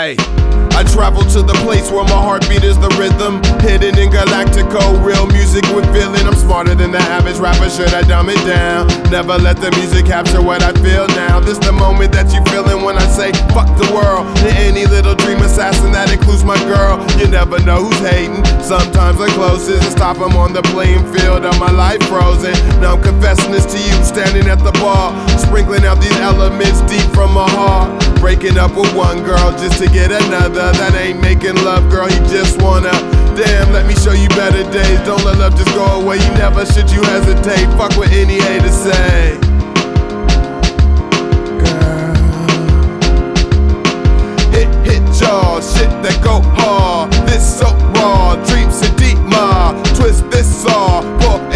Hey, I travel to the place where my heartbeat is the rhythm. Hidden in Galactico, real music with feeling. I'm smarter than the average rapper, should I dumb it down? Never let the music capture what I feel now. This the moment that you feeling when I say fuck the world. To any little dream assassin, that includes my girl. You never know who's hating. Sometimes the closest to stop them on the playing field of my life frozen. Now I'm confessing this to you, standing at the bar, sprinkling out these elements deep from my heart. Breaking up with one girl just to get another. That ain't making love, girl, he just wanna. Damn, let me show you better days. Don't let love just go away, you never should you hesitate. Fuck what any haters say. Girl, hit y'all, shit that go hard. This so raw, dreams so deep, ma. Twist this saw,